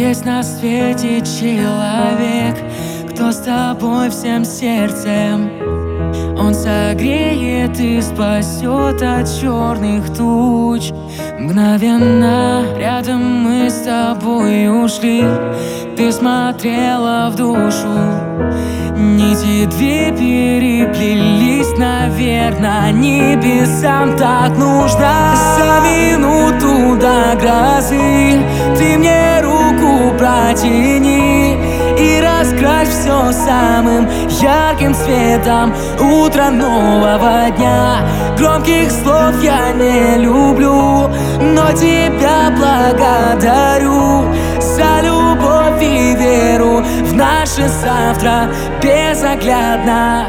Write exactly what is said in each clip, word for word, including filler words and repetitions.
есть на свете человек, кто с тобой всем сердцем. Он согреет и спасет от черных туч. Мгновенно рядом мы с тобой ушли. Ты смотрела в душу. Нити две переплелись, наверное, небесам так нужно. За минуту до грозы ты мне руку протяни и раскрась все самым ярким цветом утра нового дня. Громких слов я не люблю, но тебя благодарю за любовь и веру в наше завтра безоглядно.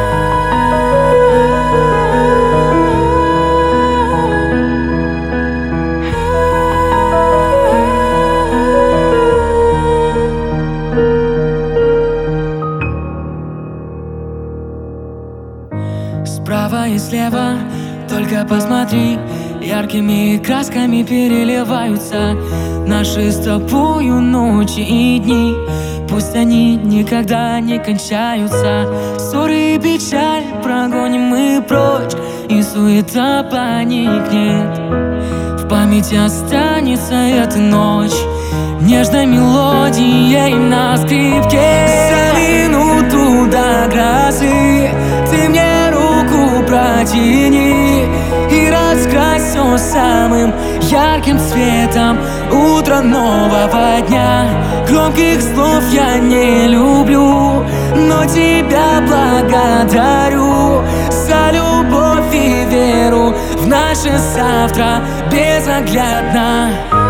Справа и слева, только посмотри, яркими красками переливаются наши с тобою ночи и дни. Пусть они никогда не кончаются. Ссоры и печаль прогоним мы прочь, и суета поникнет. В памяти останется эта ночь нежной мелодией на скрипке. За минуту до грозы ты мне руку протяни и раскрась все самым ярким цветом утра нового дня. Громких слов я не люблю, но тебя благодарю за любовь и веру в наше завтра безоглядно.